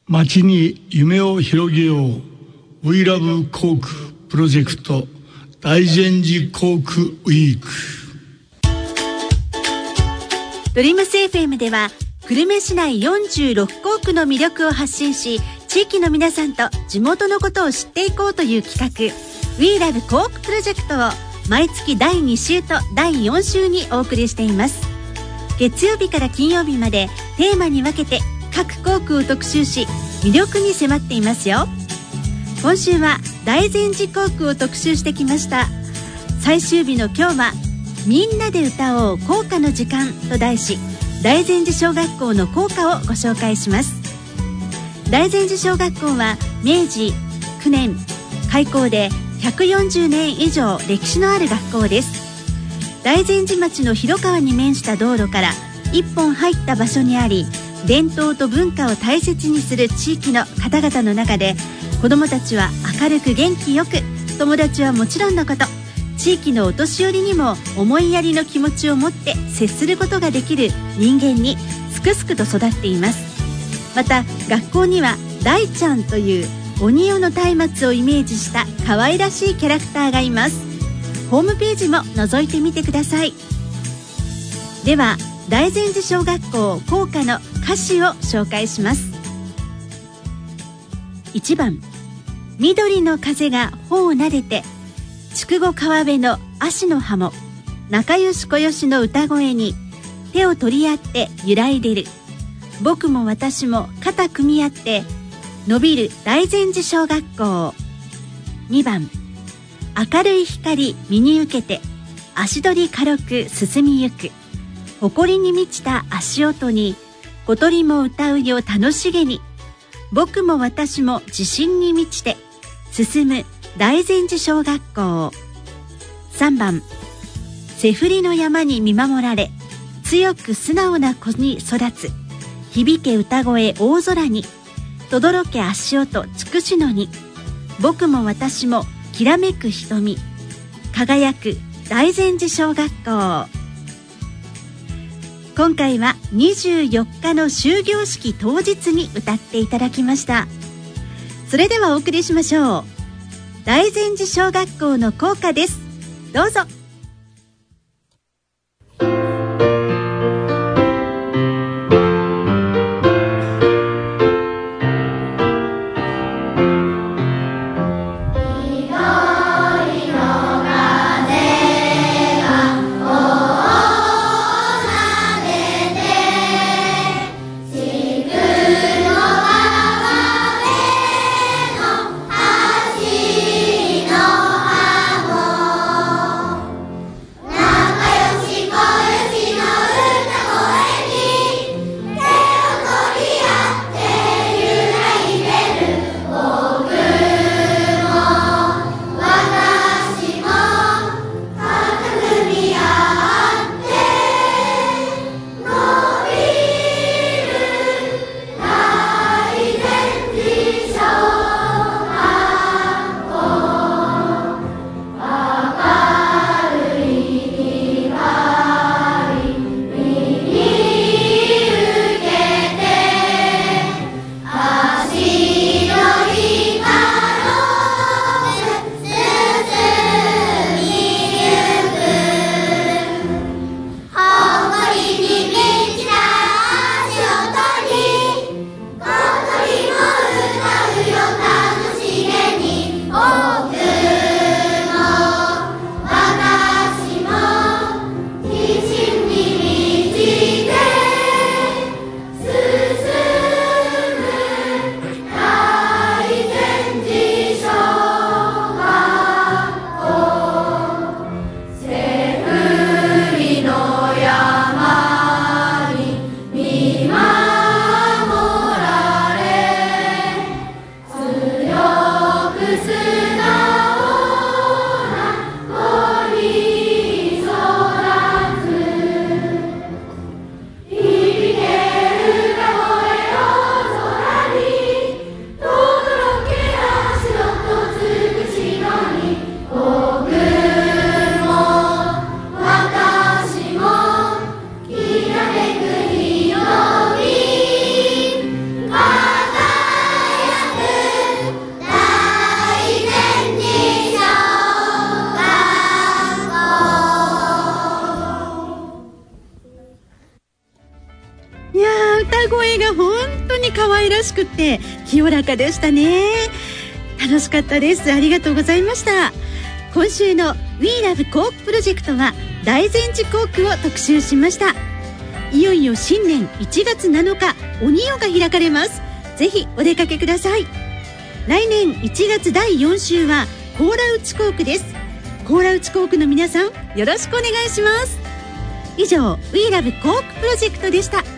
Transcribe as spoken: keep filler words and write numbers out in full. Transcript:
街に夢を広げよう We Love 航空プロジェクト大善寺航空ウィーク。 ドリームス エフエム では久留米市内よんじゅうろく航空の魅力を発信し、地域の皆さんと地元のことを知っていこうという企画 We Love 航空プロジェクトを毎月だいに週とだいよん週にお送りしています。月曜日から金曜日までテーマに分けて各航空を特集し、魅力に迫っていますよ。今週は大善寺航空を特集してきました。最終日の今日はみんなで歌おう校歌の時間と題し、大善寺小学校の校歌をご紹介します。大善寺小学校は明治きゅうねん開校でひゃくよんじゅうねん以上歴史のある学校です。大善寺町の広川に面した道路から一本入った場所にあり、伝統と文化を大切にする地域の方々の中で、子どもたちは明るく元気よく、友達はもちろんのこと、地域のお年寄りにも思いやりの気持ちを持って接することができる人間にすくすくと育っています。また学校には大ちゃんという鬼用の松明をイメージした可愛らしいキャラクターがいます。ホームページも覗いてみてください。では大善寺小学校校歌の歌詞を紹介します。いちばん、緑の風が頬をなでて、筑後川辺の葦の葉も、仲良し小よしの歌声に手を取り合って揺らいでる。僕も私も肩組み合って伸びる大善寺小学校。にばん、明るい光身に受けて足取り軽く進みゆく。誇りに満ちた足音に小鳥も歌うよ楽しげに。僕も私も自信に満ちて進む大善寺小学校。さんばん、背振りの山に見守られ強く素直な子に育つ。響け歌声大空に轟け足音筑紫野に。僕も私もきらめく瞳輝く大善寺小学校。今回はにじゅうよっかの終業式当日に歌っていただきました。それではお送りしましょう。大善寺小学校の校歌です。どうぞ。 いやー、歌声が本当に可愛らしくて清らかでしたね。楽しかったです。ありがとうございました。今週の We Love コークプロジェクトは大善寺コークを特集しました。いよいよ新年いちがつなのか鬼夜が開かれます。ぜひお出かけください。来年いちがつだいよん週は甲羅内コークです。甲羅内コークの皆さん、よろしくお願いします。以上 We Love コークプロジェクトでした。